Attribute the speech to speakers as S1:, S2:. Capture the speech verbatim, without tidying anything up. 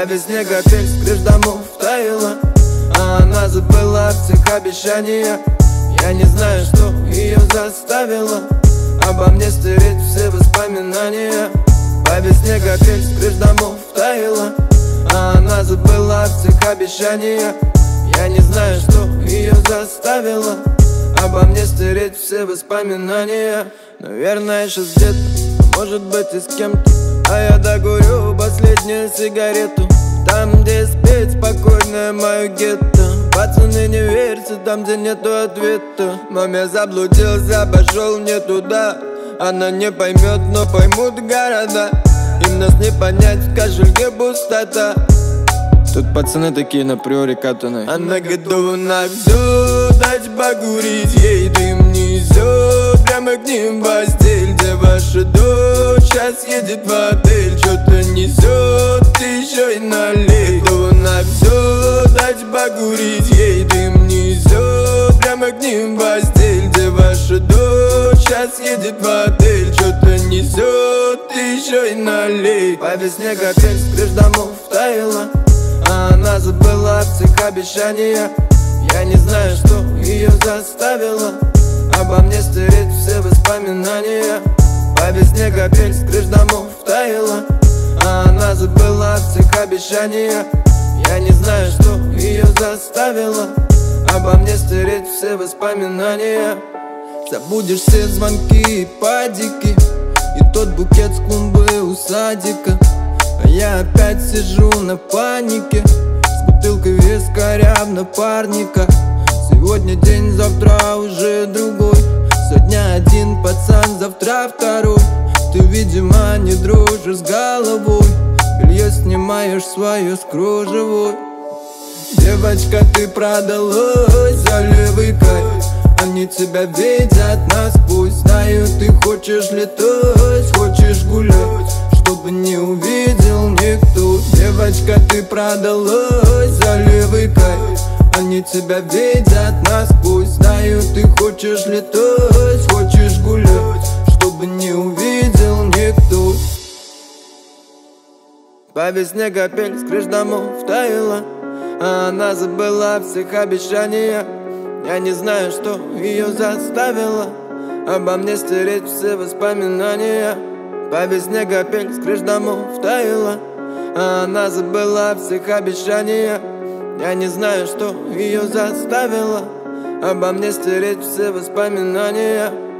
S1: По весне капель с крыш домов таяла, а она забыла всех обещаниях. Я не знаю, что ее заставило обо мне стереть все воспоминания. По весне капель с крыш домов таяла, а она забыла о всех обещаниях. Я не знаю, что ее заставило обо мне стереть все воспоминания. Наверное, сейчас где-то, а может быть и с кем-то, а я докурю последнюю сигарету. Там, где спит спокойное мое гетто. Пацаны, не верьте там, где нету ответа. Мам, я заблудился, пошел не туда. Она не поймет, но поймут города. Им нас не понять, в кошельке пустота. Тут пацаны такие на приоре катаны. Она готова на все, дать покурить. Ей дым несет прямо к ним в постель. Где ваша дочь сейчас едет в отель. Что-то несет, еще и налей. Готова на все, дать покурить. Ей дым несет прямо к ним в постель. Где ваша дочь сейчас едет в отель. Что-то несет, еще и налей. По весне капель с крыш домов таяла, а она забыла о всех обещаниях. Я не знаю, что ее заставило обо мне стереть все воспоминания. По весне капель с крыш домов таяла, а она забыла о всех обещаниях. Я не знаю, что ее заставило обо мне стереть все воспоминания. Забудешь все звонки и падики, и тот букет с клумбы у садика. А я опять сижу на панике с бутылкой вискаря в напарника. Сегодня день, завтра уже другой. Сегодня один пацан, завтра второй. Ты, видимо, не дружишь с головой. Белье снимаешь свое с кружевой. Девочка, ты продалась за левый кайф. Они тебя видят насквозь. Знаю, ты хочешь летать, хочешь гулять, чтобы не увидел никто. Девочка, ты продалась за левый кайф. Они тебя видят насквозь. Знаю, ты хочешь летать, хочешь гулять, чтобы не увидел никто. По весне капель с крыш домов таяла, а она забыла о всех обещаниях. Я не знаю, что ее заставило обо мне стереть все воспоминания. По весне капель с крыш домов таяла, а она забыла о всех обещаниях. Я не знаю, что ее заставило обо мне стереть все воспоминания.